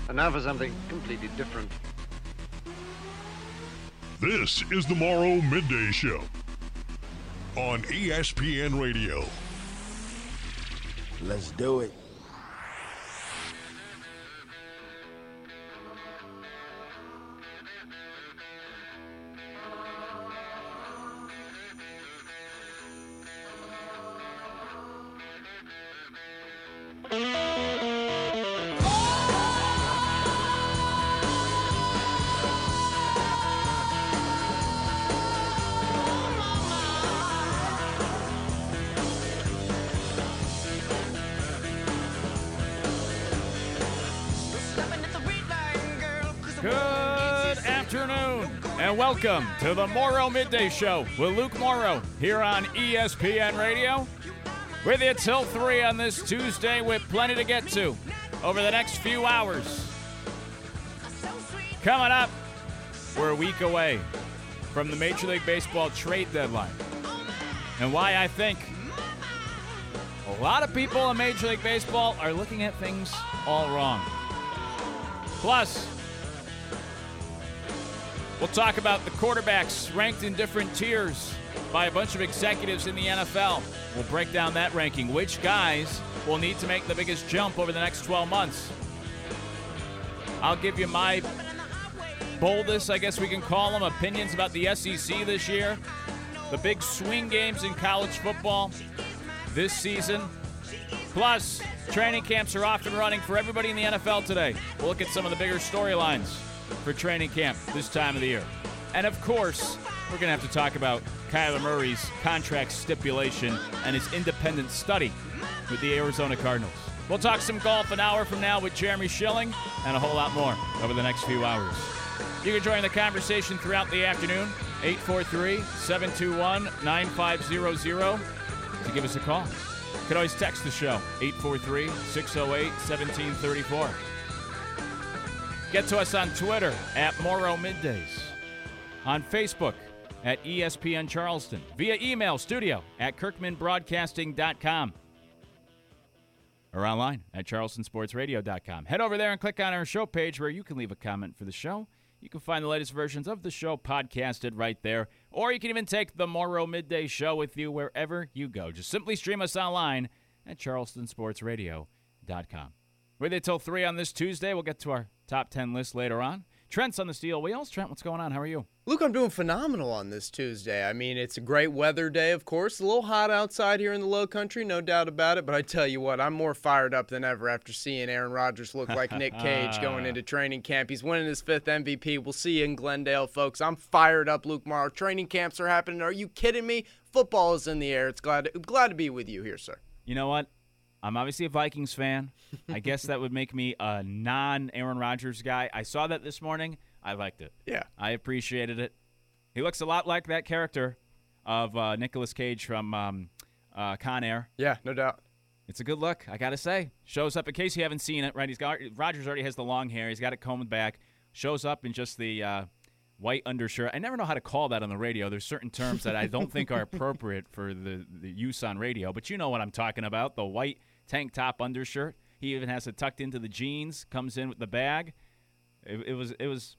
And now for something completely different. This is the Morrow Midday Show on ESPN Radio. Let's do it. And welcome to the Morrow Midday Show with Luke Morrow here on ESPN Radio. With you till 3 on this Tuesday with plenty to get to over the next few hours. Coming up, we're a week away from the Major League Baseball trade deadline. And why I think a lot of people in Major League Baseball are looking at things all wrong. Plus, we'll talk about the quarterbacks ranked in different tiers by a bunch of executives in the NFL. We'll break down that ranking. Which guys will need to make the biggest jump over the next 12 months? I'll give you my boldest, I guess we can call them, opinions about the SEC this year. The big swing games in college football this season. Plus, training camps are off and running for everybody in the NFL today. We'll look at some of the bigger storylines for training camp this time of the year. And of course, we're going to have to talk about Kyler Murray's contract stipulation and his independent study with the Arizona Cardinals. We'll talk some golf an hour from now with Jeremy Schilling and a whole lot more over the next few hours. You can join the conversation throughout the afternoon, 843-721-9500 to give us a call. You can always text the show, 843-608-1734. Get to us on Twitter at Morrow Middays, on Facebook at ESPN Charleston, via email studio at kirkmanbroadcasting.com, or online at charlestonsportsradio.com. Head over there and click on our show page where you can leave a comment for the show. You can find the latest versions of the show podcasted right there, or you can even take the Morrow Midday Show with you wherever you go. Just simply stream us online at charlestonsportsradio.com. With you till 3 on this Tuesday. We'll get to our top 10 list later on. Trent's on the steel wheels. Trent, what's going on? How are you? Luke, I'm doing phenomenal on this Tuesday. I mean, it's a great weather day, of course. A little hot outside here in the low country, no doubt about it. But I tell you what, I'm more fired up than ever after seeing Aaron Rodgers look like Nick Cage going into training camp. He's winning his 5th MVP. We'll see you in Glendale, folks. I'm fired up, Luke Morrow. Training camps are happening. Are you kidding me? Football is in the air. It's glad to be with you here, sir. You know what? I'm obviously a Vikings fan. I guess that would make me a non-Aaron Rodgers guy. I saw that this morning. I liked it. Yeah. I appreciated it. He looks a lot like that character of Nicolas Cage from Con Air. Yeah, no doubt. It's a good look, I got to say. Shows up, in case you haven't seen it, right? Rodgers already has the long hair. He's got it combed back. Shows up in just the white undershirt. I never know how to call that on the radio. There's certain terms that I don't think are appropriate for the use on radio, but you know what I'm talking about, the white tank top undershirt. He even has it tucked into the jeans, comes in with the bag. It was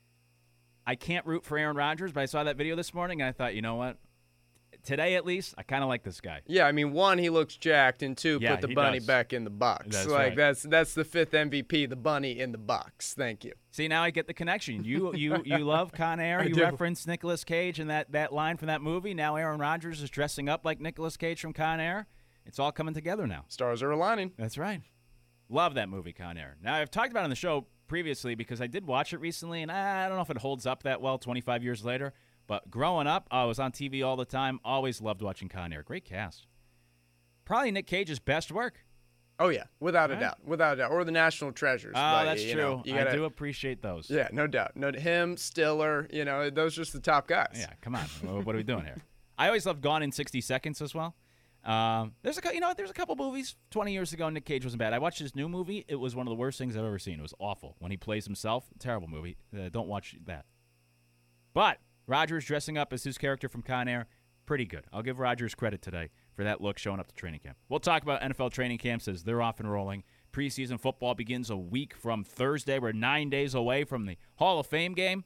I can't root for Aaron Rodgers, but I saw that video this morning and I thought, you know what? Today at least, I kind of like this guy. Yeah, I mean, 1, he looks jacked, and 2, yeah, put the bunny back in the box. That's like right. that's the 5th MVP, the bunny in the box. Thank you. See, now I get the connection. You love Con Air. You reference Nicolas Cage and that line from that movie. Now Aaron Rodgers is dressing up like Nicolas Cage from Con Air. It's all coming together now. Stars are aligning. That's right. Love that movie, Con Air. Now, I've talked about it on the show previously because I did watch it recently, and I don't know if it holds up that well 25 years later. But growing up, I was on TV all the time. Always loved watching Con Air. Great cast. Probably Nick Cage's best work. Oh, yeah, without a doubt. Without a doubt. Or the National Treasures. Oh, that's true. I do appreciate those. Yeah, no doubt. Him, Stiller, those are just the top guys. Yeah, come on. What are we doing here? I always loved Gone in 60 Seconds as well. There's a couple movies 20 years ago Nick Cage wasn't bad. I watched his new movie. It was one of the worst things I've ever seen. It was awful. When he plays himself, terrible movie. Don't watch that. But Rodgers dressing up as his character from Con Air, pretty good. I'll give Rodgers credit today for that look showing up to training camp. We'll talk about NFL training camps as they're off and rolling. Preseason football begins a week from Thursday. We're 9 days away from the Hall of Fame game.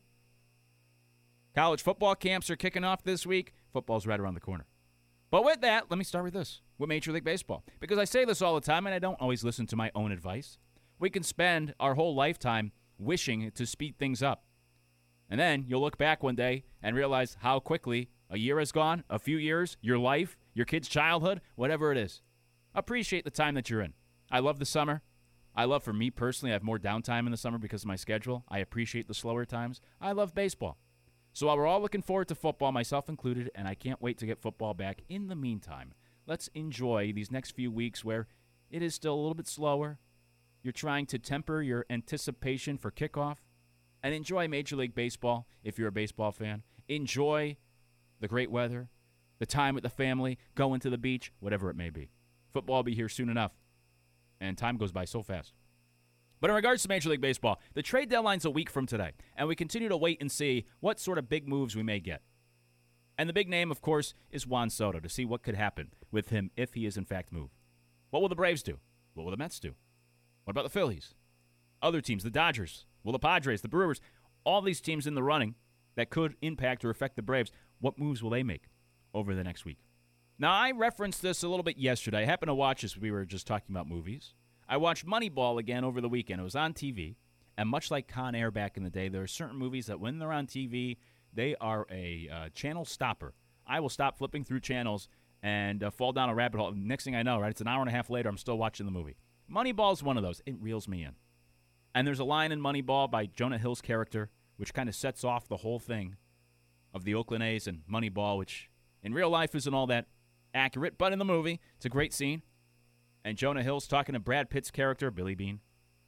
College football camps are kicking off this week. Football's right around the corner. But with that, let me start with this, with Major League Baseball. Because I say this all the time, and I don't always listen to my own advice. We can spend our whole lifetime wishing to speed things up. And then you'll look back one day and realize how quickly a year has gone, a few years, your life, your kid's childhood, whatever it is. Appreciate the time that you're in. I love the summer. I love, for me personally, I have more downtime in the summer because of my schedule. I appreciate the slower times. I love baseball. So while we're all looking forward to football, myself included, and I can't wait to get football back, in the meantime, let's enjoy these next few weeks where it is still a little bit slower. You're trying to temper your anticipation for kickoff and enjoy Major League Baseball if you're a baseball fan. Enjoy the great weather, the time with the family, going to the beach, whatever it may be. Football will be here soon enough, and time goes by so fast. But in regards to Major League Baseball, the trade deadline's a week from today, and we continue to wait and see what sort of big moves we may get. And the big name, of course, is Juan Soto, to see what could happen with him if he is in fact moved. What will the Braves do? What will the Mets do? What about the Phillies? Other teams, the Dodgers, will the Padres, the Brewers, all these teams in the running that could impact or affect the Braves, what moves will they make over the next week? Now, I referenced this a little bit yesterday. I happened to watch this. We were just talking about movies. I watched Moneyball again over the weekend. It was on TV, and much like Con Air back in the day, there are certain movies that when they're on TV, they are a channel stopper. I will stop flipping through channels and fall down a rabbit hole. Next thing I know, right, it's an hour and a half later, I'm still watching the movie. Moneyball's one of those. It reels me in. And there's a line in Moneyball by Jonah Hill's character, which kind of sets off the whole thing of the Oakland A's and Moneyball, which in real life isn't all that accurate, but in the movie, it's a great scene. And Jonah Hill's talking to Brad Pitt's character, Billy Bean,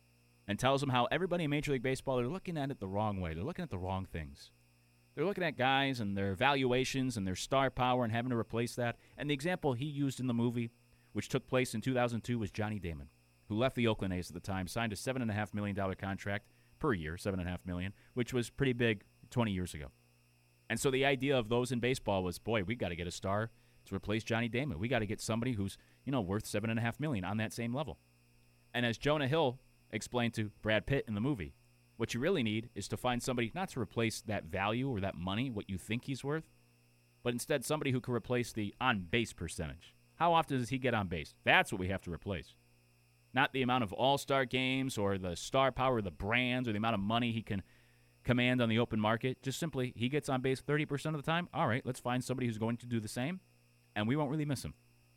and tells him how everybody in Major League Baseball, they're looking at it the wrong way. They're looking at the wrong things. They're looking at guys and their valuations and their star power and having to replace that. And the example he used in the movie, which took place in 2002, was Johnny Damon, who left the Oakland A's at the time, signed a $7.5 million contract per year, $7.5 million, which was pretty big 20 years ago. And so the idea of those in baseball was, boy, we got to get a star to replace Johnny Damon. We got to get somebody who's, worth $7.5 million on that same level. And as Jonah Hill explained to Brad Pitt in the movie, what you really need is to find somebody not to replace that value or that money, what you think he's worth, but instead somebody who can replace the on-base percentage. How often does he get on base? That's what we have to replace. Not the amount of all-star games or the star power of the brands or the amount of money he can command on the open market. Just simply, he gets on base 30% of the time. All right, let's find somebody who's going to do the same, and we won't really miss him.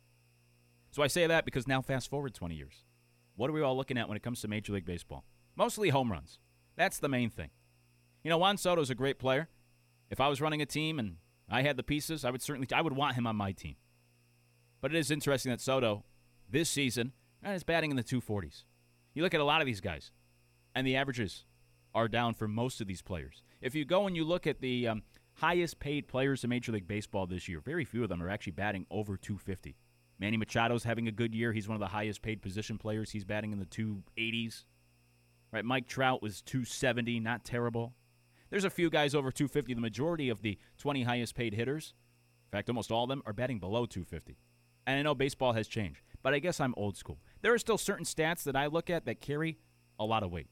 So I say that because now fast forward 20 years. What are we all looking at when it comes to Major League Baseball? Mostly home runs. That's the main thing. Juan Soto's a great player. If I was running a team and I had the pieces, I would want him on my team. But it is interesting that Soto, this season, is batting in the 240s. You look at a lot of these guys, and the averages are down for most of these players. If you go and you look at the highest paid players in Major League Baseball this year, very few of them are actually batting over 250. Manny Machado's having a good year. He's one of the highest paid position players. He's batting in the 280s. Right, Mike Trout was 270, not terrible. There's a few guys over 250. The majority of the 20 highest paid hitters, in fact, almost all of them, are batting below 250. And I know baseball has changed, but I guess I'm old school. There are still certain stats that I look at that carry a lot of weight.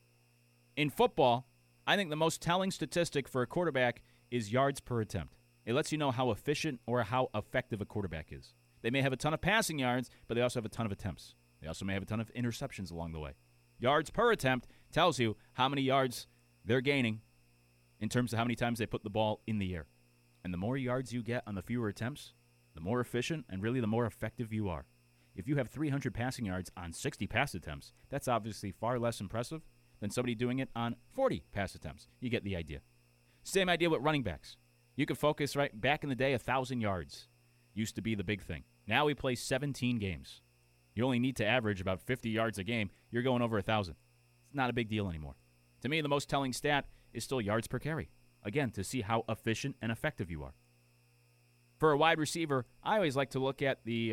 In football, I think the most telling statistic for a quarterback is yards per attempt. It lets you know how efficient or how effective a quarterback is. They may have a ton of passing yards, but they also have a ton of attempts. They also may have a ton of interceptions along the way. Yards per attempt tells you how many yards they're gaining in terms of how many times they put the ball in the air. And the more yards you get on the fewer attempts, the more efficient and really the more effective you are. If you have 300 passing yards on 60 pass attempts, that's obviously far less impressive than somebody doing it on 40 pass attempts. You get the idea. Same idea with running backs. You could focus, right, back in the day, 1,000 yards used to be the big thing. Now we play 17 games. You only need to average about 50 yards a game. You're going over 1,000. It's not a big deal anymore. To me, the most telling stat is still yards per carry. Again, to see how efficient and effective you are. For a wide receiver, I always like to look at the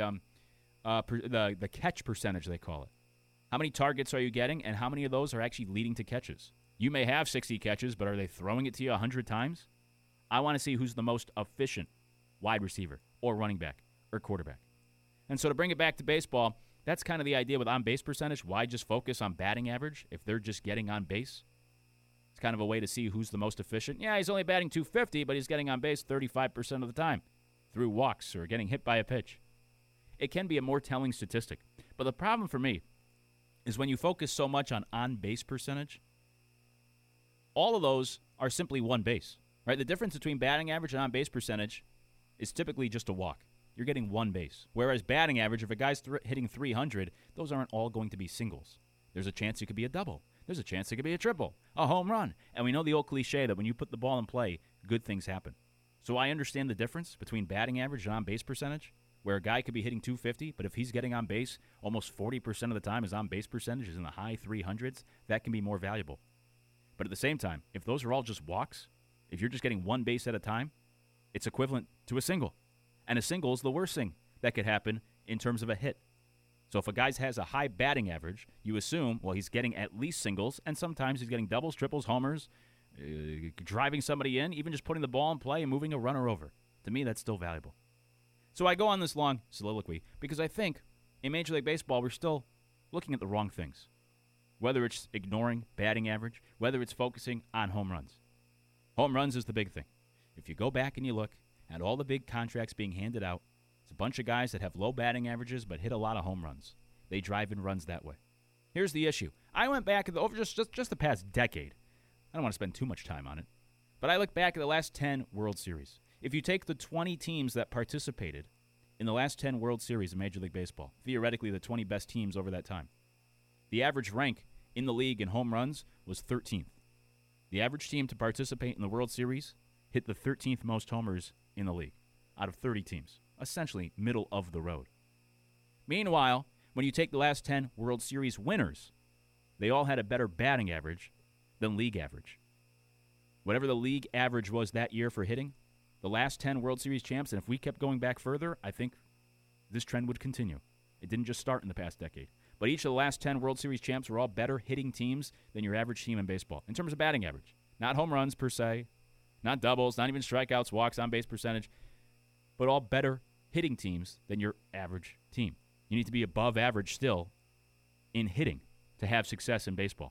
catch percentage, they call it. How many targets are you getting, and how many of those are actually leading to catches? You may have 60 catches, but are they throwing it to you 100 times? I want to see who's the most efficient wide receiver or running back or quarterback. And so to bring it back to baseball, That's kind of the idea with on-base percentage. Why just focus on batting average if they're just getting on base? It's kind of a way to see who's the most efficient. Yeah, he's only batting .250, but he's getting on base 35% of the time through walks or getting hit by a pitch. It can be a more telling statistic. But the problem for me is when you focus so much on base percentage, all of those are simply one base, right? The difference between batting average and on-base percentage is typically just a walk. You're getting one base. Whereas batting average, if a guy's hitting 300, those aren't all going to be singles. There's a chance it could be a double. There's a chance it could be a triple, a home run. And we know the old cliche that when you put the ball in play, good things happen. So I understand the difference between batting average and on-base percentage, where a guy could be hitting 250, but if he's getting on base, almost 40% of the time his on-base percentage is in the high 300s, that can be more valuable. But at the same time, if those are all just walks, if you're just getting one base at a time, it's equivalent to a single. And a single is the worst thing that could happen in terms of a hit. So if a guy has a high batting average, you assume, well, he's getting at least singles, and sometimes he's getting doubles, triples, homers, driving somebody in, even just putting the ball in play and moving a runner over. To me, that's still valuable. So I go on this long soliloquy because I think in Major League Baseball, we're still looking at the wrong things. Whether it's ignoring batting average, whether it's focusing on home runs. Home runs is the big thing. If you go back and you look at all the big contracts being handed out, it's a bunch of guys that have low batting averages but hit a lot of home runs. They drive in runs that way. Here's the issue. I went back over just the past decade. I don't want to spend too much time on it. But I look back at the last 10 World Series. If you take the 20 teams that participated in the last 10 World Series in Major League Baseball, theoretically the 20 best teams over that time, the average rank in the league in home runs was 13th. The average team to participate in the World Series hit the 13th most homers in the league out of 30 teams, essentially middle of the road. Meanwhile, when you take the last 10 World Series winners, they all had a better batting average than league average. Whatever the league average was that year for hitting, the last 10 World Series champs, and if we kept going back further, I think this trend would continue. It didn't just start in the past decade. But each of the last 10 World Series champs were all better hitting teams than your average team in baseball in terms of batting average. Not home runs per se, not doubles, not even strikeouts, walks, on-base percentage, but all better hitting teams than your average team. You need to be above average still in hitting to have success in baseball.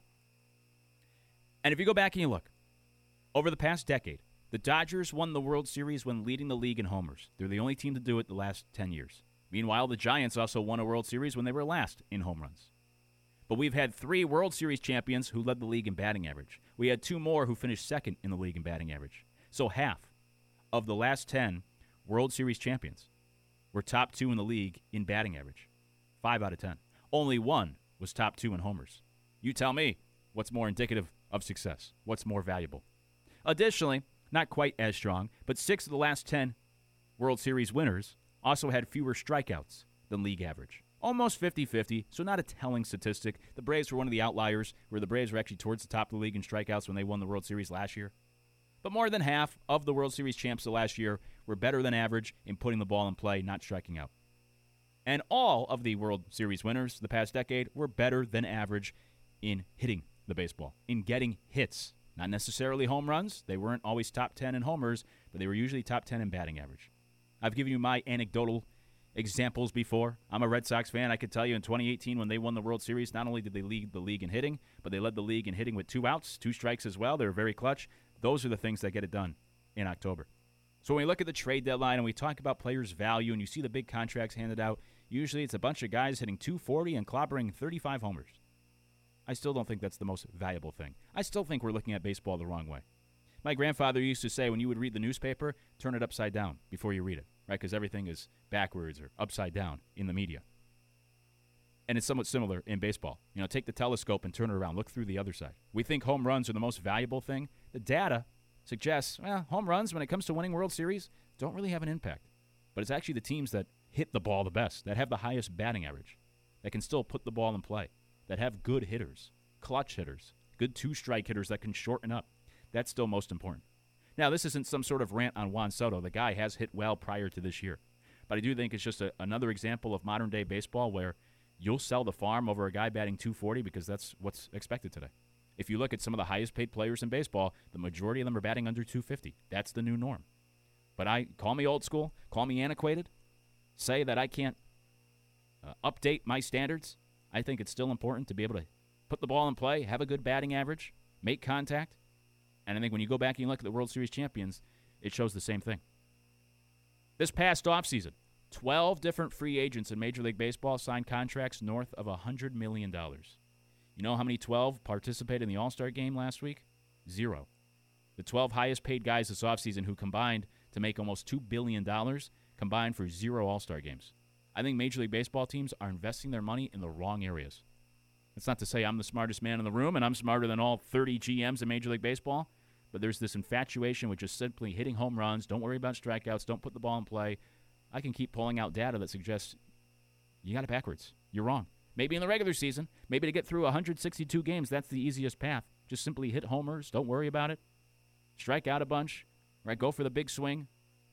And if you go back and you look, over the past decade, the Dodgers won the World Series when leading the league in homers. They're the only team to do it the last 10 years. Meanwhile, the Giants also won a World Series when they were last in home runs. But we've had 3 World Series champions who led the league in batting average. We had 2 more who finished second in the league in batting average. So half of the last 10 World Series champions were top 2 in the league in batting average. 5 out of 10. Only 1 was top 2 in homers. You tell me what's more indicative of success. What's more valuable? Additionally, not quite as strong, but 6 of the last 10 World Series winners also had fewer strikeouts than league average. Almost 50-50, so not a telling statistic. The Braves were one of the outliers, where the Braves were actually towards the top of the league in strikeouts when they won the World Series last year. But more than half of the World Series champs of last year were better than average in putting the ball in play, not striking out. And all of the World Series winners the past decade were better than average in hitting the baseball, in getting hits. Not necessarily home runs. They weren't always top 10 in homers, but they were usually top 10 in batting average. I've given you my anecdotal examples before. I'm a Red Sox fan. I could tell you in 2018 when they won the World Series, not only did they lead the league in hitting, but they led the league in hitting with 2 outs, 2 strikes as well. They were very clutch. Those are the things that get it done in October. So when we look at the trade deadline and we talk about players' value and you see the big contracts handed out, usually it's a bunch of guys hitting 240 and clobbering 35 homers. I still don't think that's the most valuable thing. I still think we're looking at baseball the wrong way. My grandfather used to say when you would read the newspaper, turn it upside down before you read it, right? Because everything is backwards or upside down in the media. And it's somewhat similar in baseball. You know, take the telescope and turn it around. Look through the other side. We think home runs are the most valuable thing. The data suggests, well, home runs, when it comes to winning World Series, don't really have an impact. But it's actually the teams that hit the ball the best, that have the highest batting average, that can still put the ball in play, that have good hitters, clutch hitters, good 2-strike hitters that can shorten up. That's still most important. Now, this isn't some sort of rant on Juan Soto. The guy has hit well prior to this year. But I do think it's just another example of modern-day baseball where you'll sell the farm over a guy batting 240 because that's what's expected today. If you look at some of the highest-paid players in baseball, the majority of them are batting under 250. That's the new norm. But call me old school, call me antiquated, say that I can't update my standards, I think it's still important to be able to put the ball in play, have a good batting average, make contact. And I think when you go back and you look at the World Series champions, it shows the same thing. This past offseason, 12 different free agents in Major League Baseball signed contracts north of $100 million. You know how many 12 participated in the All-Star game last week? 0. The 12 highest paid guys this offseason who combined to make almost $2 billion combined for 0 All-Star games. I think Major League Baseball teams are investing their money in the wrong areas. That's not to say I'm the smartest man in the room and I'm smarter than all 30 GMs in Major League Baseball, but there's this infatuation with just simply hitting home runs, don't worry about strikeouts, don't put the ball in play. I can keep pulling out data that suggests you got it backwards. You're wrong. Maybe in the regular season, maybe to get through 162 games, that's the easiest path. Just simply hit homers, don't worry about it. Strike out a bunch, right? Go for the big swing.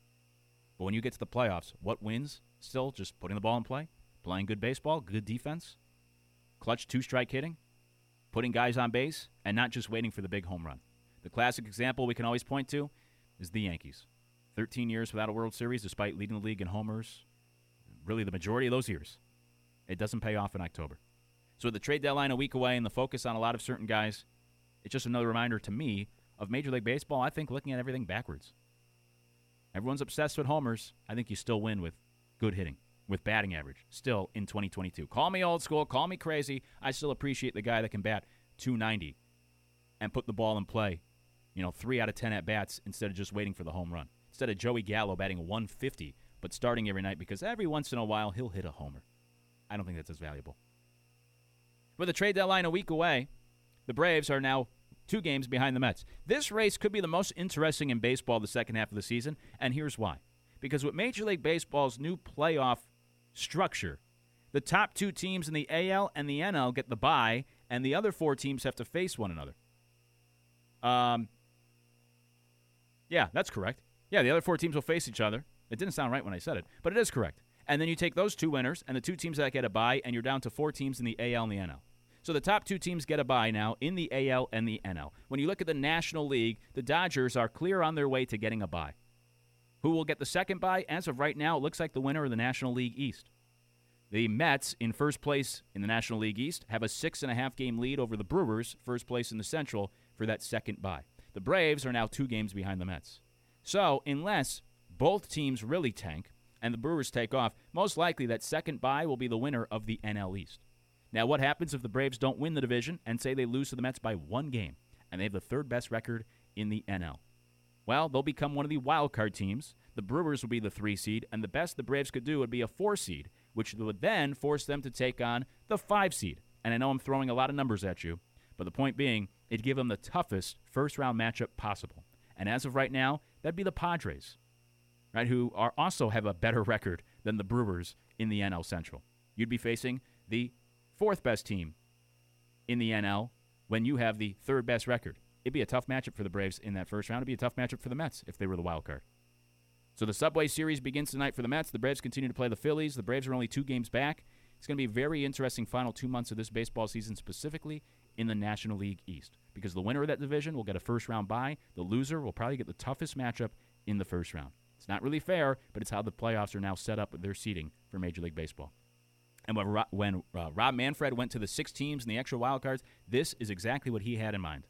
But when you get to the playoffs, what wins? Still just putting the ball in play, playing good baseball, good defense, clutch 2-strike hitting, putting guys on base, and not just waiting for the big home run. The classic example we can always point to is the Yankees. 13 years without a World Series, despite leading the league in homers, really the majority of those years. It doesn't pay off in October. So with the trade deadline a week away and the focus on a lot of certain guys, it's just another reminder to me of Major League Baseball, I think, looking at everything backwards. Everyone's obsessed with homers. I think you still win with good hitting, with batting average, still in 2022. Call me old school, call me crazy. I still appreciate the guy that can bat .290 and put the ball in play, 3 out of 10 at-bats instead of just waiting for the home run. Instead of Joey Gallo batting 150, but starting every night because every once in a while he'll hit a homer. I don't think that's as valuable. With the trade deadline a week away, the Braves are now 2 games behind the Mets. This race could be the most interesting in baseball the second half of the season, and here's why. Because with Major League Baseball's new playoff structure, the top 2 teams in the AL and the NL get the bye, and the other 4 teams have to face one another. Yeah, that's correct. Yeah, the other 4 teams will face each other. It didn't sound right when I said it, but it is correct. And then you take those 2 winners and the 2 teams that get a bye, and you're down to 4 teams in the AL and the NL. So the top 2 teams get a bye now in the AL and the NL. When you look at the National League, the Dodgers are clear on their way to getting a bye. Who will get the second bye? As of right now, it looks like the winner of the National League East. The Mets, in first place in the National League East, have a 6.5-game lead over the Brewers, first place in the Central, for that second bye. The Braves are now 2 games behind the Mets. So unless both teams really tank and the Brewers take off, most likely that second bye will be the winner of the NL East. Now, what happens if the Braves don't win the division and say they lose to the Mets by 1 game, and they have the 3rd best record in the NL? Well, they'll become one of the wild card teams. The Brewers will be the 3 seed, and the best the Braves could do would be a 4 seed, which would then force them to take on the 5 seed. And I know I'm throwing a lot of numbers at you, but the point being, it'd give them the toughest first-round matchup possible. And as of right now, that'd be the Padres, right, who also have a better record than the Brewers in the NL Central. You'd be facing the 4th best team in the NL when you have the 3rd best record. It'd be a tough matchup for the Braves in that first round. It'd be a tough matchup for the Mets if they were the wild card. So the Subway Series begins tonight for the Mets. The Braves continue to play the Phillies. The Braves are only 2 games back. It's going to be a very interesting final 2 months of this baseball season, specifically in the National League East, because the winner of that division will get a first-round bye. The loser will probably get the toughest matchup in the first round. It's not really fair, but it's how the playoffs are now set up with their seeding for Major League Baseball. And when Rob Manfred went to the 6 teams in the extra wild cards, this is exactly what he had in mind.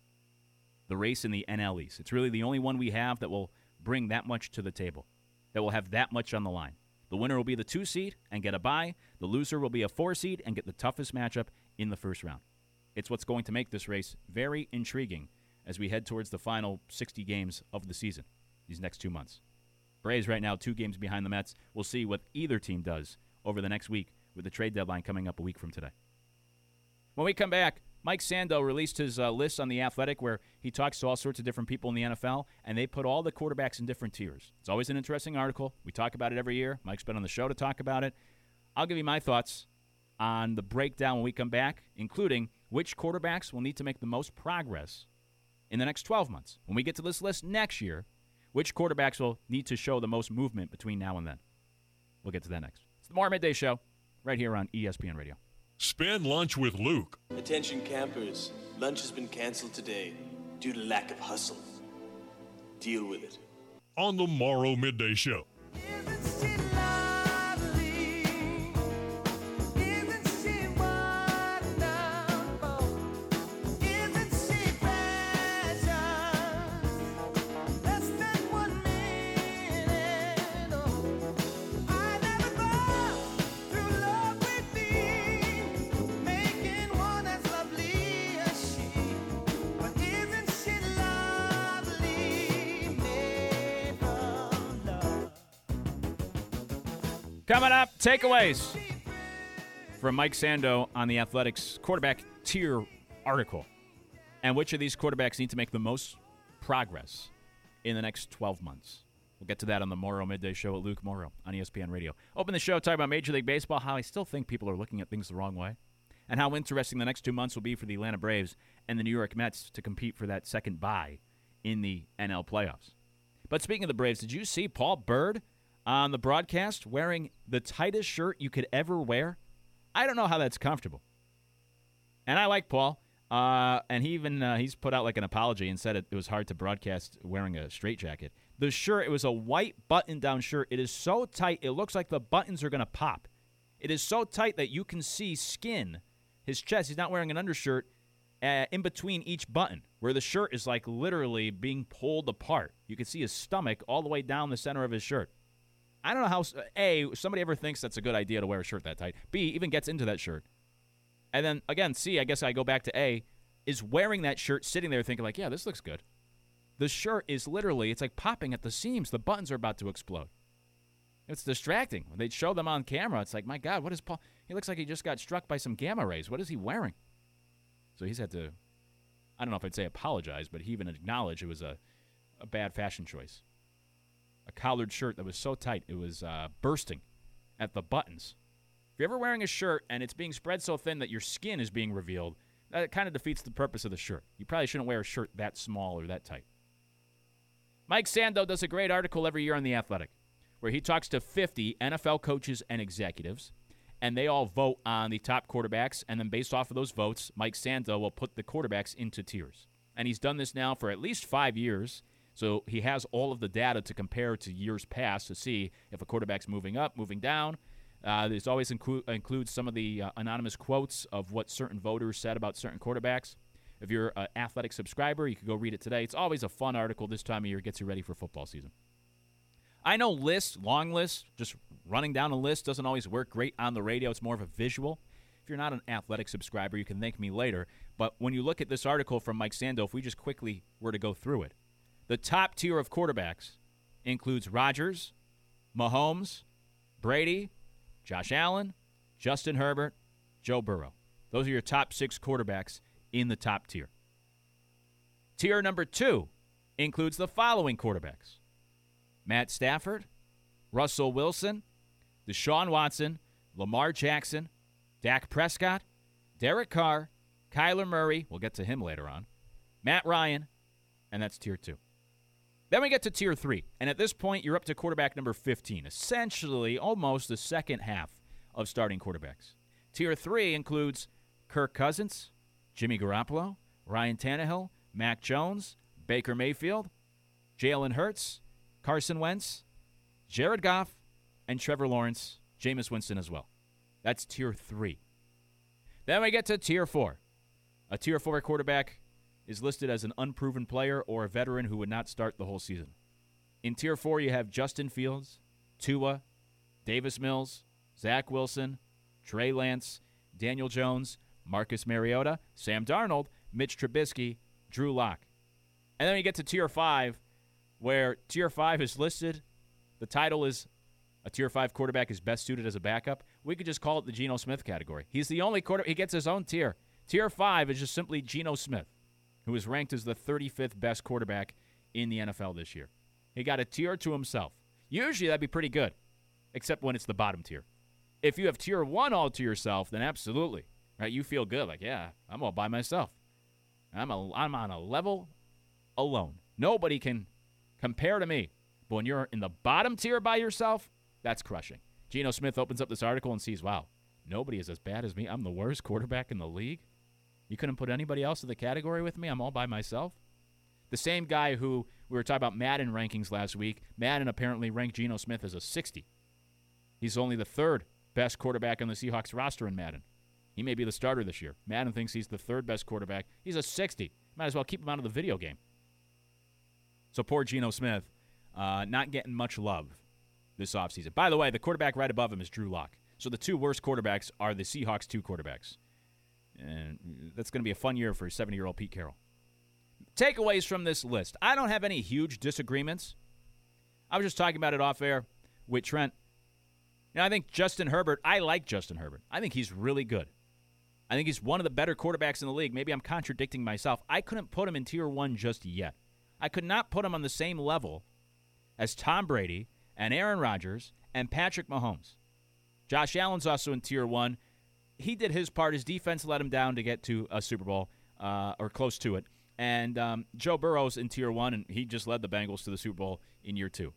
The race in the NL East. It's really the only one we have that will bring that much to the table, that will have that much on the line. The winner will be the 2 seed and get a bye. The loser will be a 4 seed and get the toughest matchup in the first round. It's what's going to make this race very intriguing as we head towards the final 60 games of the season, these next 2 months. Braves right now 2 games behind the Mets. We'll see what either team does over the next week with the trade deadline coming up a week from today. When we come back, Mike Sando released his list on The Athletic where he talks to all sorts of different people in the NFL, and they put all the quarterbacks in different tiers. It's always an interesting article. We talk about it every year. Mike's been on the show to talk about it. I'll give you my thoughts on the breakdown when we come back, including which quarterbacks will need to make the most progress in the next 12 months. When we get to this list next year, which quarterbacks will need to show the most movement between now and then. We'll get to that next. It's the More Midday Show right here on ESPN Radio. Spend lunch with Luke. Attention campers, lunch has been canceled today due to lack of hustle. Deal with it. On the Morrow Midday Show. Coming up, takeaways from Mike Sando on the Athletics quarterback tier article. And which of these quarterbacks need to make the most progress in the next 12 months. We'll get to that on the Morrow Midday Show at Luke Morrow on ESPN Radio. Open the show talking about Major League Baseball, how I still think people are looking at things the wrong way, and how interesting the next 2 months will be for the Atlanta Braves and the New York Mets to compete for that second bye in the NL playoffs. But speaking of the Braves, did you see Paul Bird on the broadcast wearing the tightest shirt you could ever wear? I don't know how that's comfortable. And I like Paul. And he even he's put out like an apology and said it was hard to broadcast wearing a straitjacket. The shirt, it was a white button-down shirt. It is so tight, it looks like the buttons are going to pop. It is so tight that you can see skin, his chest. He's not wearing an undershirt in between each button, where the shirt is like literally being pulled apart. You can see his stomach all the way down the center of his shirt. I don't know how, A, somebody ever thinks that's a good idea to wear a shirt that tight. B, even gets into that shirt. And then, again, C, I guess I go back to A, is wearing that shirt, sitting there thinking like, yeah, this looks good. The shirt is literally, it's like popping at the seams. The buttons are about to explode. It's distracting. When they show them on camera, it's like, my God, what is Paul? He looks like he just got struck by some gamma rays. What is he wearing? So he's had to, I don't know if I'd say apologize, but he even acknowledged it was a bad fashion choice. A collared shirt that was so tight, it was bursting at the buttons. If you're ever wearing a shirt and it's being spread so thin that your skin is being revealed, that kind of defeats the purpose of the shirt. You probably shouldn't wear a shirt that small or that tight. Mike Sando does a great article every year on The Athletic where he talks to 50 NFL coaches and executives, and they all vote on the top quarterbacks, and then based off of those votes, Mike Sando will put the quarterbacks into tiers. And he's done this now for at least 5 years, so he has all of the data to compare to years past to see if a quarterback's moving up, moving down. There's always includes some of the anonymous quotes of what certain voters said about certain quarterbacks. If you're an Athletic subscriber, you can go read it today. It's always a fun article this time of year. It gets you ready for football season. I know lists, long lists, just running down a list doesn't always work great on the radio. It's more of a visual. If you're not an Athletic subscriber, you can thank me later. But when you look at this article from Mike Sando, if we just quickly were to go through it, the top tier of quarterbacks includes Rodgers, Mahomes, Brady, Josh Allen, Justin Herbert, Joe Burrow. Those are your top 6 quarterbacks in the top tier. Tier number 2 includes the following quarterbacks: Matt Stafford, Russell Wilson, Deshaun Watson, Lamar Jackson, Dak Prescott, Derek Carr, Kyler Murray, we'll get to him later on, Matt Ryan, and that's tier 2. Then we get to tier 3, and at this point, you're up to quarterback number 15, essentially almost the second half of starting quarterbacks. Tier 3 includes Kirk Cousins, Jimmy Garoppolo, Ryan Tannehill, Mac Jones, Baker Mayfield, Jalen Hurts, Carson Wentz, Jared Goff, and Trevor Lawrence, Jameis Winston as well. That's tier 3. Then we get to tier 4. A tier 4 quarterback is listed as an unproven player or a veteran who would not start the whole season. In tier 4, you have Justin Fields, Tua, Davis Mills, Zach Wilson, Trey Lance, Daniel Jones, Marcus Mariota, Sam Darnold, Mitch Trubisky, Drew Lock. And then you get to tier 5, where tier 5 is listed. The title is a tier 5 quarterback is best suited as a backup. We could just call it the Geno Smith category. He's the only quarterback. He gets his own tier. Tier 5 is just simply Geno Smith, who is ranked as the 35th best quarterback in the NFL this year. He got a tier to himself. Usually that'd be pretty good, except when it's the bottom tier. If you have tier 1 all to yourself, then absolutely. Right? You feel good, like, yeah, I'm all by myself. I'm on a level alone. Nobody can compare to me. But when you're in the bottom tier by yourself, that's crushing. Geno Smith opens up this article and sees, wow, nobody is as bad as me. I'm the worst quarterback in the league. You couldn't put anybody else in the category with me? I'm all by myself? The same guy who we were talking about Madden rankings last week, Madden apparently ranked Geno Smith as a 60. He's only the 3rd best quarterback on the Seahawks roster in Madden. He may be the starter this year. Madden thinks he's the 3rd best quarterback. He's a 60. Might as well keep him out of the video game. So poor Geno Smith, not getting much love this offseason. By the way, the quarterback right above him is Drew Lock. So the 2 worst quarterbacks are the Seahawks' 2 quarterbacks. And that's going to be a fun year for 70-year-old Pete Carroll. Takeaways from this list. I don't have any huge disagreements. I was just talking about it off air with Trent. I think Justin Herbert, I like Justin Herbert. I think he's really good. I think he's one of the better quarterbacks in the league. Maybe I'm contradicting myself. I couldn't put him in Tier 1 just yet. I could not put him on the same level as Tom Brady and Aaron Rodgers and Patrick Mahomes. Josh Allen's also in Tier 1. He did his part. His defense let him down to get to a Super Bowl or close to it. And Joe Burrow's in Tier 1, and he just led the Bengals to the Super Bowl in year 2.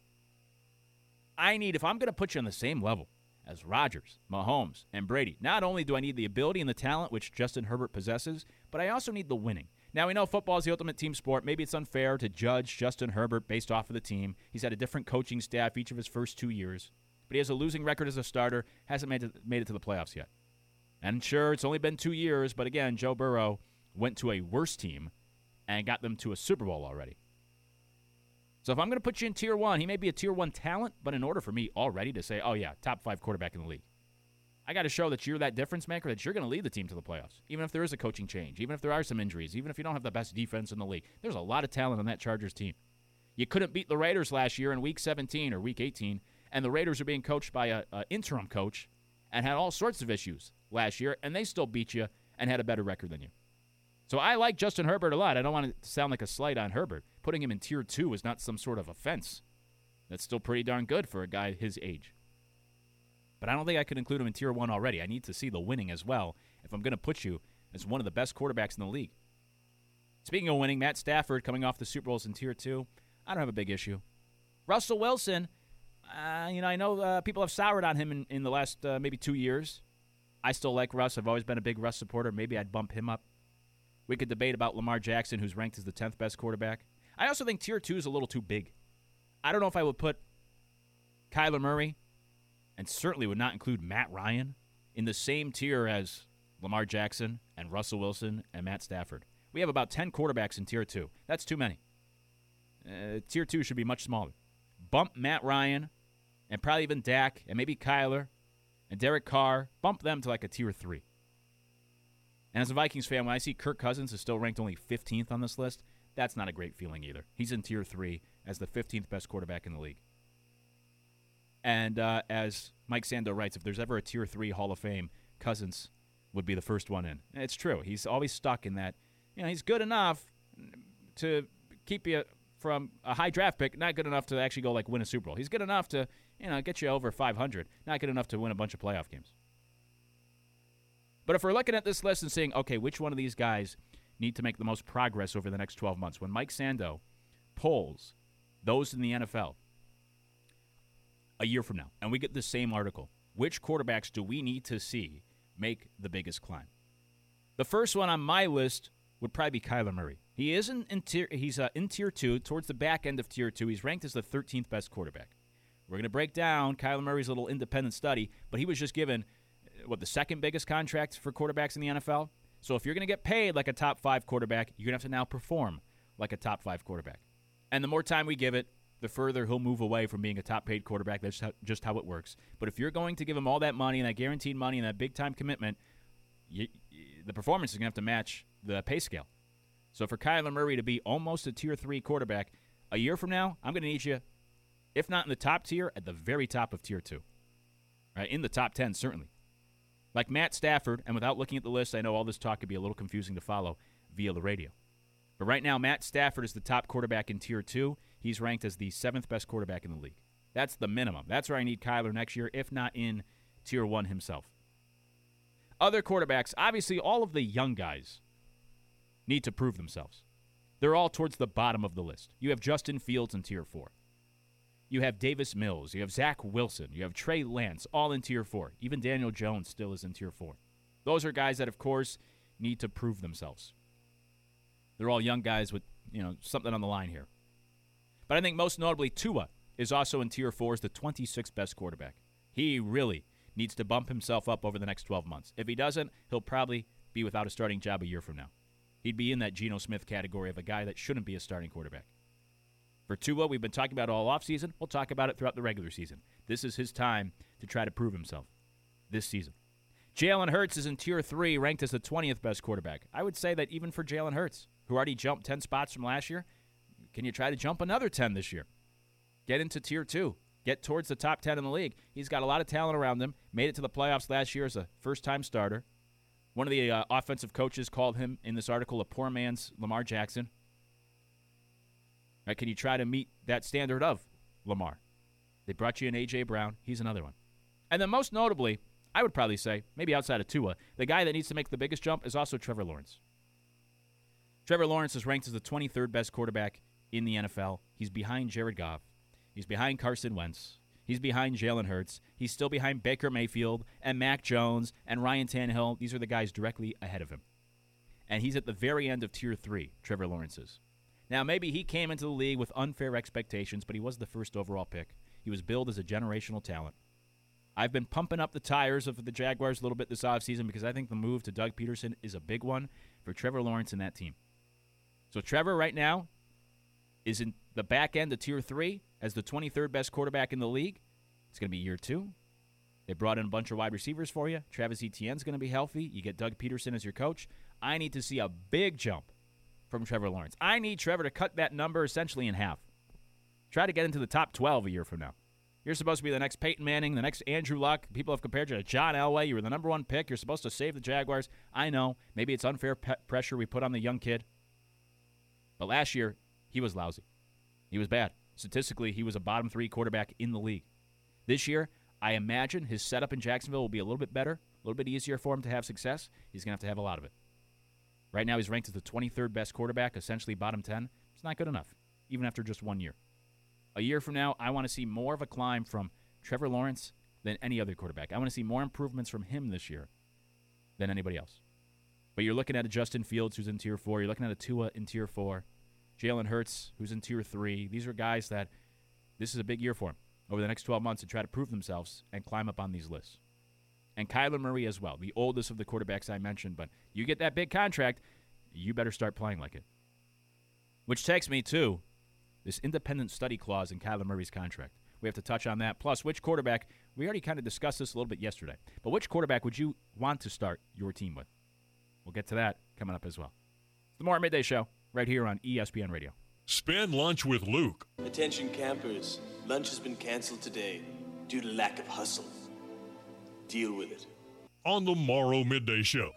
If I'm going to put you on the same level as Rodgers, Mahomes, and Brady, not only do I need the ability and the talent, which Justin Herbert possesses, but I also need the winning. Now, we know football is the ultimate team sport. Maybe it's unfair to judge Justin Herbert based off of the team. He's had a different coaching staff each of his first 2 years, but he has a losing record as a starter, hasn't made it to the playoffs yet. And sure, it's only been 2 years, but again, Joe Burrow went to a worse team and got them to a Super Bowl already. So if I'm going to put you in Tier 1, he may be a Tier 1 talent, but in order for me already to say, oh yeah, top 5 quarterback in the league, I got to show that you're that difference maker, that you're going to lead the team to the playoffs, even if there is a coaching change, even if there are some injuries, even if you don't have the best defense in the league. There's a lot of talent on that Chargers team. You couldn't beat the Raiders last year in Week 17 or Week 18, and the Raiders are being coached by an interim coach and had all sorts of issues last year, and they still beat you and had a better record than you. So I like Justin Herbert a lot. I don't want it to sound like a slight on Herbert. Putting him in Tier 2 is not some sort of offense. That's still pretty darn good for a guy his age. But I don't think I could include him in Tier 1 already. I need to see the winning as well if I'm going to put you as one of the best quarterbacks in the league. Speaking of winning, Matt Stafford coming off the Super Bowls in Tier 2, I don't have a big issue. Russell Wilson, I know people have soured on him in the last maybe 2 years. I still like Russ. I've always been a big Russ supporter. Maybe I'd bump him up. We could debate about Lamar Jackson, who's ranked as the 10th best quarterback. I also think Tier 2 is a little too big. I don't know if I would put Kyler Murray, and certainly would not include Matt Ryan, in the same tier as Lamar Jackson and Russell Wilson and Matt Stafford. We have about 10 quarterbacks in Tier 2. That's too many. Tier 2 should be much smaller. Bump Matt Ryan, and probably even Dak, and maybe Kyler, and Derek Carr. Bump them to like a Tier 3. And as a Vikings fan, when I see Kirk Cousins is still ranked only 15th on this list, that's not a great feeling either. He's in Tier 3 as the 15th best quarterback in the league. And as Mike Sando writes, if there's ever a Tier 3 Hall of Fame, Cousins would be the first one in. And it's true. He's always stuck in that. He's good enough to keep you from a high draft pick, not good enough to actually go win a Super Bowl. He's good enough to get you over 500, not good enough to win a bunch of playoff games. But if we're looking at this list and saying, okay, which one of these guys need to make the most progress over the next 12 months, when Mike Sando polls those in the NFL a year from now, and we get the same article, which quarterbacks do we need to see make the biggest climb? The first one on my list would probably be Kyler Murray. He is in Tier 2, towards the back end of Tier 2. He's ranked as the 13th best quarterback. We're going to break down Kyler Murray's little independent study, but he was just given the second biggest contract for quarterbacks in the NFL? So if you're going to get paid like a top 5 quarterback, you're going to have to now perform like a top 5 quarterback. And the more time we give it, the further he'll move away from being a top-paid quarterback. That's just how it works. But if you're going to give him all that money and that guaranteed money and that big-time commitment, the performance is going to have to match the pay scale. So for Kyler Murray to be almost a Tier 3 quarterback, a year from now, I'm going to need you, if not in the top tier, at the very top of Tier 2. Right? In the top 10, certainly. Like Matt Stafford, and without looking at the list, I know all this talk could be a little confusing to follow via the radio. But right now, Matt Stafford is the top quarterback in Tier 2. He's ranked as the 7th best quarterback in the league. That's the minimum. That's where I need Kyler next year, if not in Tier 1 himself. Other quarterbacks, obviously all of the young guys need to prove themselves. They're all towards the bottom of the list. You have Justin Fields in Tier 4. You have Davis Mills. You have Zach Wilson. You have Trey Lance, all in Tier 4. Even Daniel Jones still is in Tier 4. Those are guys that, of course, need to prove themselves. They're all young guys with, something on the line here. But I think most notably Tua is also in Tier 4 as the 26th best quarterback. He really needs to bump himself up over the next 12 months. If he doesn't, he'll probably be without a starting job a year from now. He'd be in that Geno Smith category of a guy that shouldn't be a starting quarterback. For Tua, we've been talking about all offseason. We'll talk about it throughout the regular season. This is his time to try to prove himself this season. Jalen Hurts is in Tier 3, ranked as the 20th best quarterback. I would say that even for Jalen Hurts, who already jumped 10 spots from last year, can you try to jump another 10 this year? Get into Tier 2. get towards the top 10 in the league. He's got a lot of talent around him. Made it to the playoffs last year as a first-time starter. One of the offensive coaches called him in this article a poor man's Lamar Jackson. Right, can you try to meet that standard of Lamar? They brought you in A.J. Brown. He's another one. And then most notably, I would probably say, maybe outside of Tua, the guy that needs to make the biggest jump is also Trevor Lawrence. Trevor Lawrence is ranked as the 23rd best quarterback in the NFL. He's behind Jared Goff. He's behind Carson Wentz. He's behind Jalen Hurts. He's still behind Baker Mayfield and Mac Jones and Ryan Tannehill. These are the guys directly ahead of him. And he's at the very end of Tier 3, Trevor Lawrence is. Now, maybe he came into the league with unfair expectations, but he was the first overall pick. He was billed as a generational talent. I've been pumping up the tires of the Jaguars a little bit this offseason because I think the move to Doug Peterson is a big one for Trevor Lawrence and that team. So Trevor right now is in the back end of Tier 3 as the 23rd best quarterback in the league. It's going to be year 2. They brought in a bunch of wide receivers for you. Travis Etienne's going to be healthy. You get Doug Peterson as your coach. I need to see a big jump from Trevor Lawrence. I need Trevor to cut that number essentially in half. Try to get into the top 12 a year from now. You're supposed to be the next Peyton Manning, the next Andrew Luck. People have compared you to John Elway. You were the number 1 pick. You're supposed to save the Jaguars. I know. Maybe it's unfair pressure we put on the young kid. But last year, he was lousy. He was bad. Statistically, he was a bottom 3 quarterback in the league. This year, I imagine his setup in Jacksonville will be a little bit better, a little bit easier for him to have success. He's going to have a lot of it. Right now, he's ranked as the 23rd best quarterback, essentially bottom 10. It's not good enough, even after just 1 year. A year from now, I want to see more of a climb from Trevor Lawrence than any other quarterback. I want to see more improvements from him this year than anybody else. But you're looking at a Justin Fields who's in Tier 4. You're looking at a Tua in Tier 4. Jalen Hurts who's in Tier 3. These are guys that this is a big year for them over the next 12 months to try to prove themselves and climb up on these lists. And Kyler Murray as well, the oldest of the quarterbacks I mentioned. But you get that big contract, you better start playing like it. Which takes me to this independent study clause in Kyler Murray's contract. We have to touch on that. Plus, which quarterback, we already kind of discussed this a little bit yesterday, but which quarterback would you want to start your team with? We'll get to that coming up as well. It's the More Midday Show right here on ESPN Radio. Spend lunch with Luke. Attention campers, lunch has been canceled today due to lack of hustle. Deal with it. On the Morrow Midday Show.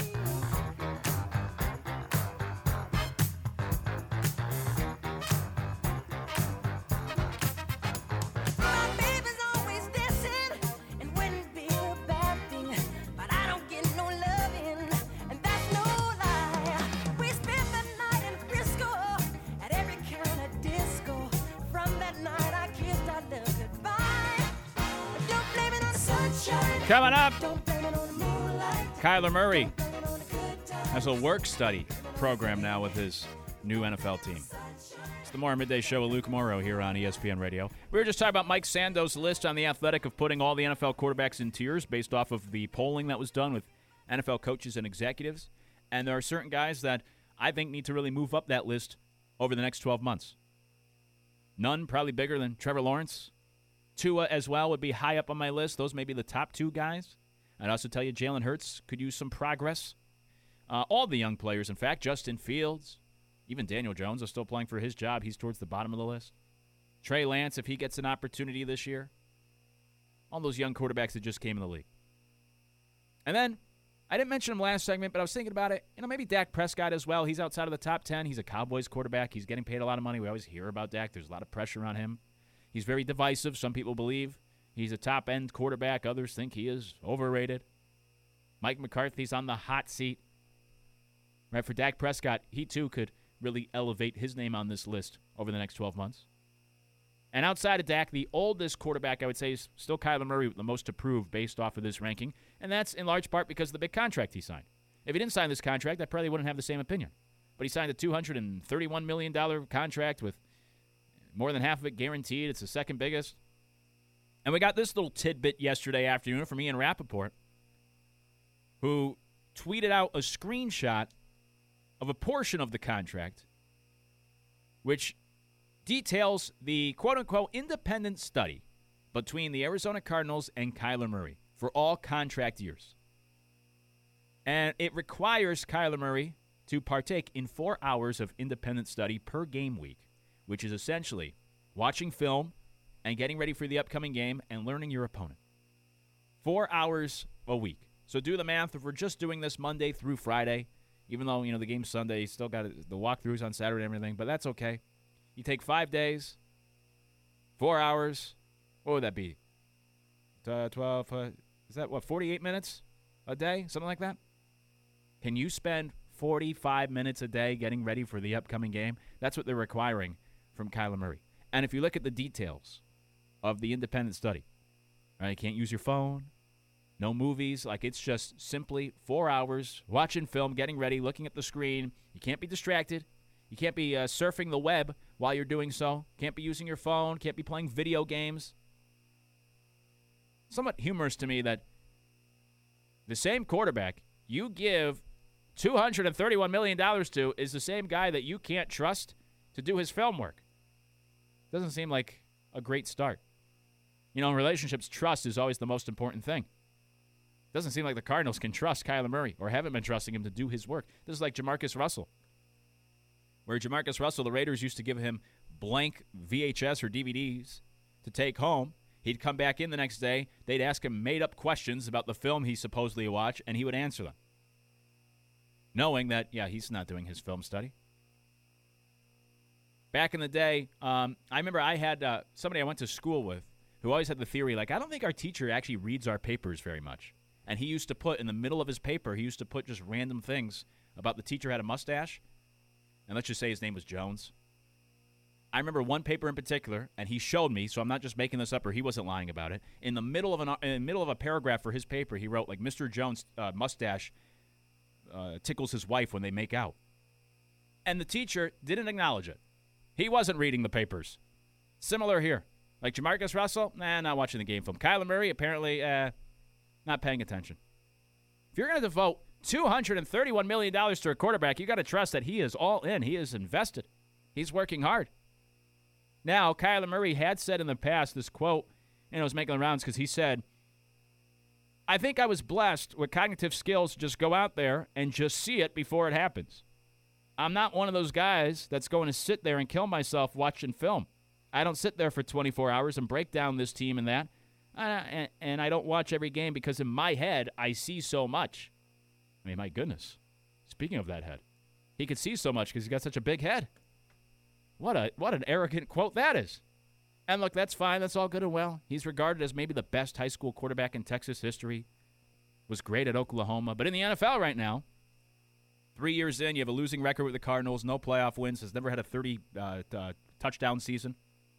Coming up, Kyler Murray has a work study program now with his new NFL team. It's the More Midday Show with Luke Morrow here on ESPN Radio. We were just talking about Mike Sando's list on The Athletic of putting all the NFL quarterbacks in tiers based off of the polling that was done with NFL coaches and executives. And there are certain guys that I think need to really move up that list over the next 12 months. None probably bigger than Trevor Lawrence. Tua as well would be high up on my list. Those may be the top 2 guys. I'd also tell you Jalen Hurts could use some progress. All the young players, in fact, Justin Fields, even Daniel Jones is still playing for his job. He's towards the bottom of the list. Trey Lance, if he gets an opportunity this year. All those young quarterbacks that just came in the league. And then, I didn't mention him last segment, but I was thinking about it. Maybe Dak Prescott as well. He's outside of the top 10. He's a Cowboys quarterback. He's getting paid a lot of money. We always hear about Dak. There's a lot of pressure on him. He's very divisive. Some people believe he's a top-end quarterback. Others think he is overrated. Mike McCarthy's on the hot seat. Right, for Dak Prescott, he too could really elevate his name on this list over the next 12 months. And outside of Dak, the oldest quarterback I would say is still Kyler Murray, the most approved based off of this ranking. And that's in large part because of the big contract he signed. If he didn't sign this contract, I probably wouldn't have the same opinion. But he signed a $231 million contract with more than half of it guaranteed. It's the second biggest. And we got this little tidbit yesterday afternoon from Ian Rappaport, who tweeted out a screenshot of a portion of the contract, which details the quote-unquote independent study between the Arizona Cardinals and Kyler Murray for all contract years. And it requires Kyler Murray to partake in 4 hours of independent study per game week, which is essentially watching film and getting ready for the upcoming game and learning your opponent. 4 hours a week. So do the math. If we're just doing this Monday through Friday, even though, the game's Sunday, you still got the walkthroughs on Saturday and everything, but that's okay. You take 5 days, 4 hours. What would that be? 12, is that 48 minutes a day? Something like that? Can you spend 45 minutes a day getting ready for the upcoming game? That's what they're requiring from Kyler Murray. And if you look at the details of the independent study, right, you can't use your phone, no movies. Like, it's just simply 4 hours watching film, getting ready, looking at the screen. You can't be distracted. You can't be surfing the web while you're doing so. Can't be using your phone. Can't be playing video games. Somewhat humorous to me that the same quarterback you give $231 million to is the same guy that you can't trust to do his film work. Doesn't seem like a great start. In relationships, trust is always the most important thing. Doesn't seem like the Cardinals can trust Kyler Murray or haven't been trusting him to do his work. This is like Jamarcus Russell, where Jamarcus Russell, the Raiders used to give him blank VHS or DVDs to take home. He'd come back in the next day. They'd ask him made-up questions about the film he supposedly watched, and he would answer them, knowing that, he's not doing his film study. Back in the day, I remember I had somebody I went to school with who always had the theory, I don't think our teacher actually reads our papers very much. And he used to put, in the middle of his paper, just random things about the teacher had a mustache. And let's just say his name was Jones. I remember one paper in particular, and he showed me, so I'm not just making this up or he wasn't lying about it. In the middle of a paragraph for his paper, he wrote, Mr. Jones' mustache tickles his wife when they make out. And the teacher didn't acknowledge it. He wasn't reading the papers. Similar here. Like Jamarcus Russell, not watching the game film. Kyler Murray, apparently, not paying attention. If you're going to devote $231 million to a quarterback, you got to trust that he is all in. He is invested. He's working hard. Now, Kyler Murray had said in the past this quote, and it was making the rounds because he said, I think I was blessed with cognitive skills to just go out there and just see it before it happens. I'm not one of those guys that's going to sit there and kill myself watching film. I don't sit there for 24 hours and break down this team and that. And I don't watch every game because in my head, I see so much. I mean, my goodness. Speaking of that head, he could see so much because he's got such a big head. What an arrogant quote that is. And look, that's fine. That's all good and well. He's regarded as maybe the best high school quarterback in Texas history. Was great at Oklahoma. But in the NFL right now, 3 years in, you have a losing record with the Cardinals, no playoff wins, has never had a 30 touchdown season.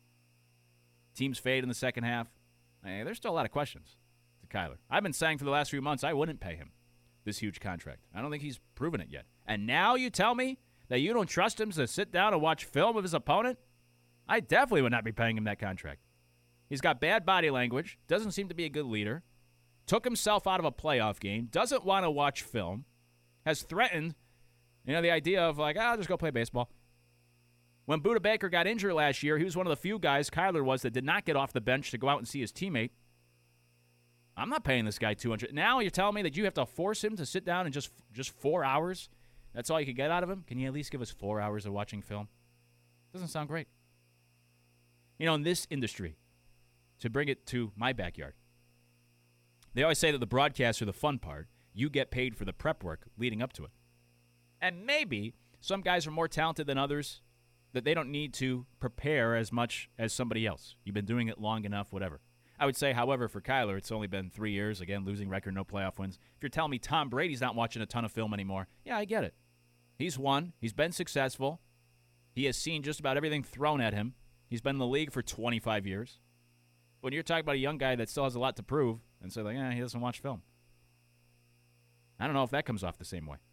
Teams fade in the second half. There's still a lot of questions to Kyler. I've been saying for the last few months I wouldn't pay him this huge contract. I don't think he's proven it yet. And now you tell me that you don't trust him to sit down and watch film of his opponent? I definitely would not be paying him that contract. He's got bad body language, doesn't seem to be a good leader, took himself out of a playoff game, doesn't want to watch film, has threatened, the idea of I'll just go play baseball. When Budda Baker got injured last year, he was one of the few guys, Kyler was, that did not get off the bench to go out and see his teammate. I'm not paying this guy $200. Now you're telling me that you have to force him to sit down and just 4 hours? That's all you could get out of him? Can you at least give us 4 hours of watching film? Doesn't sound great. In this industry, to bring it to my backyard, they always say that the broadcasts are the fun part. You get paid for the prep work leading up to it. And maybe some guys are more talented than others, that they don't need to prepare as much as somebody else. You've been doing it long enough, whatever. I would say, however, for Kyler, it's only been 3 years. Again, losing record, no playoff wins. If you're telling me Tom Brady's not watching a ton of film anymore, yeah, I get it. He's won. He's been successful. He has seen just about everything thrown at him. He's been in the league for 25 years. When you're talking about a young guy that still has a lot to prove and say, he doesn't watch film. I don't know if that comes off the same way.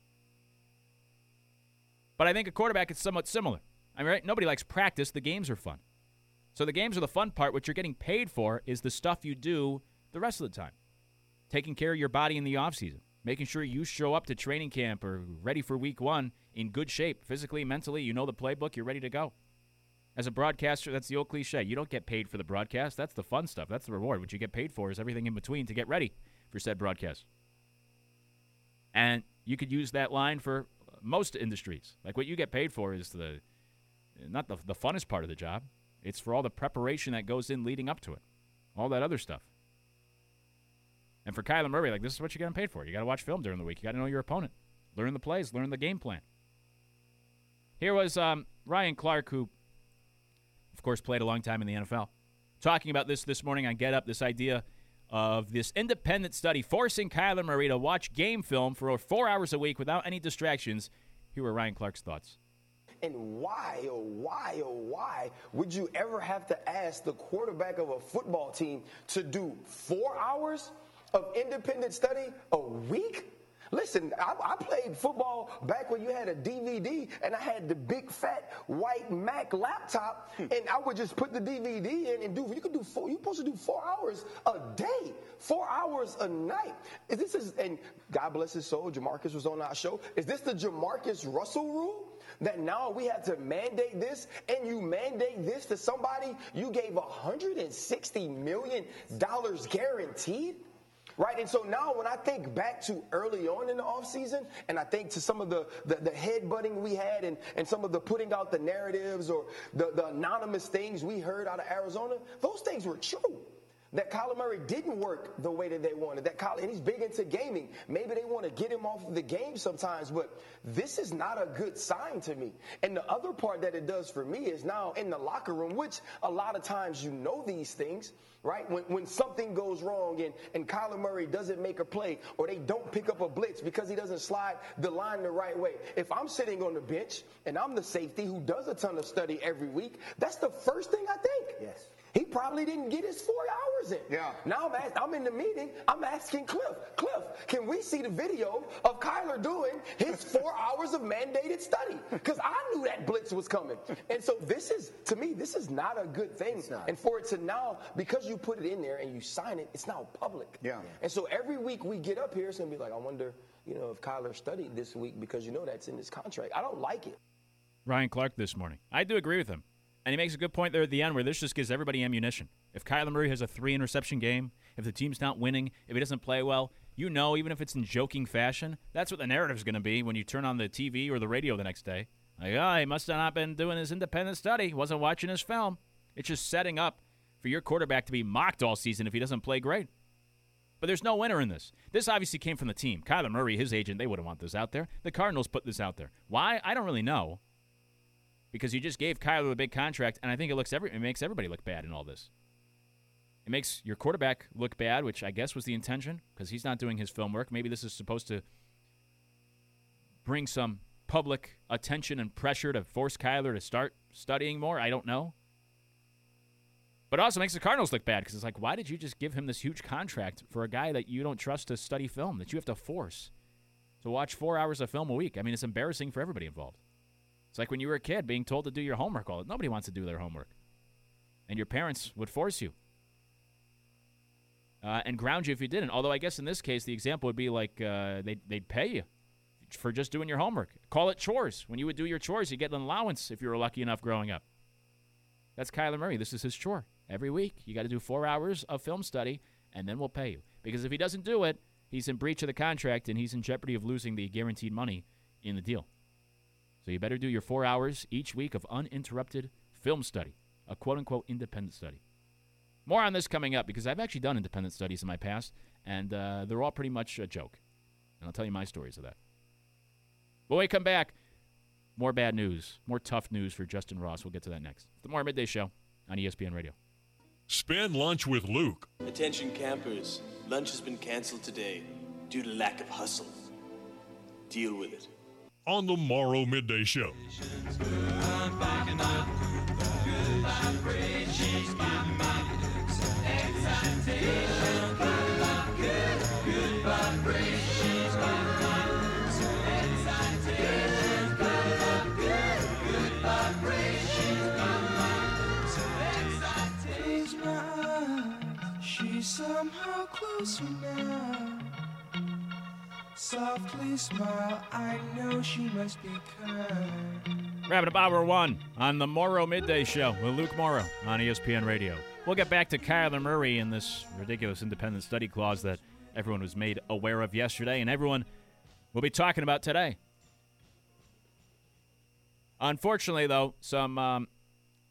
But I think a quarterback is somewhat similar. Right? Nobody likes practice. The games are fun. So the games are the fun part. What you're getting paid for is the stuff you do the rest of the time. Taking care of your body in the offseason. Making sure you show up to training camp or ready for week one in good shape. Physically, mentally, you know the playbook. You're ready to go. As a broadcaster, that's the old cliche. You don't get paid for the broadcast. That's the fun stuff. That's the reward. What you get paid for is everything in between to get ready for said broadcast. And you could use that line for most industries. Like what you get paid for is not the funnest part of the job. It's for all the preparation that goes in leading up to it, all that other stuff. And for Kyler Murray, like, this is what you're getting paid for. You got to watch film during the week. You got to know your opponent. Learn the plays. Learn the game plan. Here was Ryan Clark, who, of course, played a long time in the NFL, talking about this morning on Get Up, this idea of this independent study forcing Kyler Murray to watch game film for 4 hours a week without any distractions. Here were Ryan Clark's thoughts. And why would you ever have to ask the quarterback of a football team to do 4 hours of independent study a week? Listen, I played football back when you had a DVD and I had the big fat white Mac laptop and I would just put the DVD in and you're supposed to do 4 hours a day, 4 hours a night. And God bless his soul, Jamarcus was on our show. Is this the Jamarcus Russell rule? That now we have to mandate this, and you mandate this to somebody you gave $160 million guaranteed? Right, and so now when I think back to early on in the offseason, and I think to some of the headbutting we had and some of the putting out the narratives or the anonymous things we heard out of Arizona, those things were true. That Kyler Murray didn't work the way that they wanted. And he's big into gaming. Maybe they want to get him off of the game sometimes, but this is not a good sign to me. And the other part that it does for me is now in the locker room, which a lot of times you know these things, right? When something goes wrong and Kyler Murray doesn't make a play or they don't pick up a blitz because he doesn't slide the line the right way. If I'm sitting on the bench and I'm the safety who does a ton of study every week, that's the first thing I think. Yes. He probably didn't get his 4 hours in. Yeah. Now I'm in the meeting. I'm asking Cliff, can we see the video of Kyler doing his 4 hours of mandated study? Because I knew that blitz was coming. And so to me, this is not a good thing. It's not. And for it to now, because you put it in there and you sign it, it's now public. Yeah. And so every week we get up here, it's going to be like, I wonder, if Kyler studied this week because that's in his contract. I don't like it. Ryan Clark this morning. I do agree with him. And he makes a good point there at the end where this just gives everybody ammunition. If Kyler Murray has a 3-interception game, if the team's not winning, if he doesn't play well, even if it's in joking fashion, that's what the narrative's going to be when you turn on the TV or the radio the next day. Like, he must have not been doing his independent study. He wasn't watching his film. It's just setting up for your quarterback to be mocked all season if he doesn't play great. But there's no winner in this. This obviously came from the team. Kyler Murray, his agent, they wouldn't want this out there. The Cardinals put this out there. Why? I don't really know. Because you just gave Kyler a big contract, and I think it makes everybody look bad in all this. It makes your quarterback look bad, which I guess was the intention, because he's not doing his film work. Maybe this is supposed to bring some public attention and pressure to force Kyler to start studying more. I don't know. But it also makes the Cardinals look bad, because it's like, why did you just give him this huge contract for a guy that you don't trust to study film, that you have to force to watch 4 hours of film a week? I mean, it's embarrassing for everybody involved. It's like when you were a kid being told to do your homework all the time. Nobody wants to do their homework. And your parents would force you and ground you if you didn't. Although I guess in this case, the example would be like they'd pay you for just doing your homework. Call it chores. When you would do your chores, you get an allowance if you were lucky enough growing up. That's Kyler Murray. This is his chore. Every week, you got to do 4 hours of film study, and then we'll pay you. Because if he doesn't do it, he's in breach of the contract, and he's in jeopardy of losing the guaranteed money in the deal. So you better do your 4 hours each week of uninterrupted film study, a quote-unquote independent study. More on this coming up because I've actually done independent studies in my past, and they're all pretty much a joke. And I'll tell you my stories of that. When we come back, more bad news, more tough news for Justin Ross. We'll get to that next. The More Midday Show on ESPN Radio. Spend lunch with Luke. Attention campers, lunch has been canceled today due to lack of hustle. Deal with it. On the Morrow Midday Show. She's somehow closer now. Softly smile, I know she must be kind. Wrapping up hour one on the Morrow Midday Show with Luke Morrow on ESPN Radio. We'll get back to Kyler Murray and this ridiculous independent study clause that everyone was made aware of yesterday and everyone will be talking about today. Unfortunately, though, some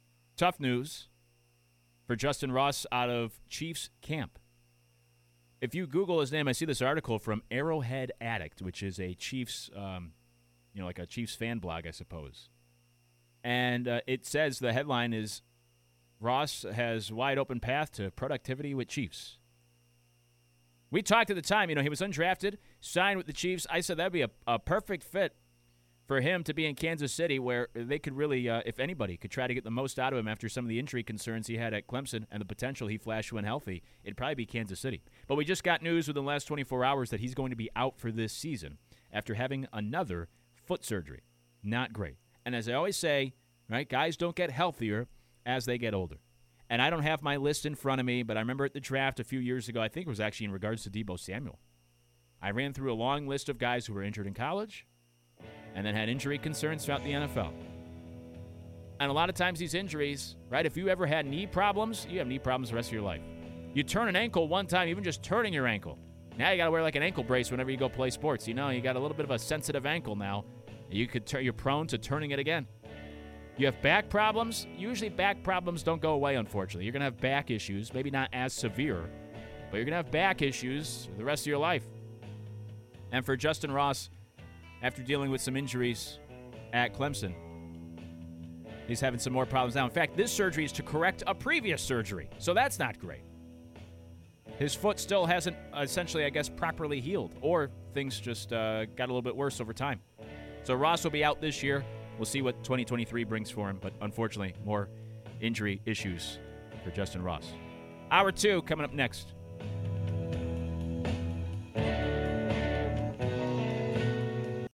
tough news for Justin Ross out of Chiefs camp. If you Google his name, I see this article from Arrowhead Addict, which is a Chiefs, like a Chiefs fan blog, I suppose. And it says the headline is, Ross has wide open path to productivity with Chiefs. We talked at the time, he was undrafted, signed with the Chiefs. I said that'd be a perfect fit for him to be in Kansas City, where they could really, if anybody, could try to get the most out of him after some of the injury concerns he had at Clemson and the potential he flashed when healthy. It'd probably be Kansas City. But we just got news within the last 24 hours that he's going to be out for this season after having another foot surgery. Not great. And as I always say, right, guys don't get healthier as they get older. And I don't have my list in front of me, but I remember at the draft a few years ago, I think it was actually in regards to Deebo Samuel. I ran through a long list of guys who were injured in college and then had injury concerns throughout the NFL. And a lot of times these injuries, right, if you ever had knee problems, you have knee problems the rest of your life. You turn an ankle one time, even just turning your ankle. Now you got to wear like an ankle brace whenever you go play sports. You got a little bit of a sensitive ankle now. You're prone to turning it again. You have back problems. Usually back problems don't go away, unfortunately. You're going to have back issues, maybe not as severe, but you're going to have back issues the rest of your life. And for Justin Ross, after dealing with some injuries at Clemson, he's having some more problems now. In fact, this surgery is to correct a previous surgery, so that's not great. His foot still hasn't essentially, I guess, properly healed, or things just got a little bit worse over time. So Ross will be out this year. We'll see what 2023 brings for him, but unfortunately, more injury issues for Justin Ross. Hour 2 coming up next.